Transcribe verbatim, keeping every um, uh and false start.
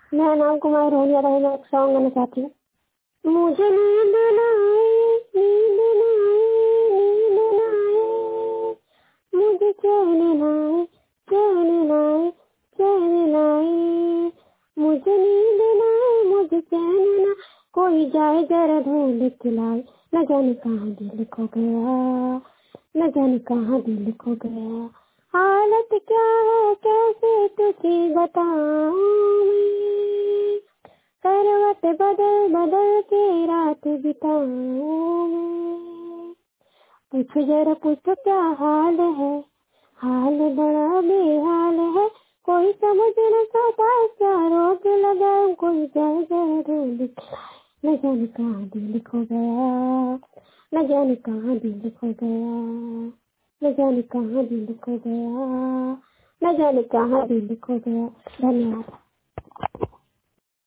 मैं नाम कुमार रोनिया रही, मैं एक सॉन्ग गाना चाहती हूँ। मुझे नींद न आए, नींद न आए, नींद न आए, मुझे चैन न आए, चैन न आए, चैन न आए, मुझे नींद न आए, मुझे चैन न आए, कोई जाए जरा ढूंढ के लाए, न जाने कहाँ दिल खो गया, न जाने कहाँ दिल खो गया। हालत क्या है कैसे तुझे बताऊं मैं, करवट बदल बदल के रात बिताऊं मैं। पूछ जरा पूछो क्या हाल है, हाल बड़ा बेहाल है, कोई समझ न सकता क्या रोग लगा, कोई जाए जरा ढूंढ के लाए, न जाने कहाँ दिल खो गया, न जाने कहाँ दिल खो गया, न जाने कहाँ दिल खो गया, न जाने कहाँ दिल खो गया। धन्यवाद।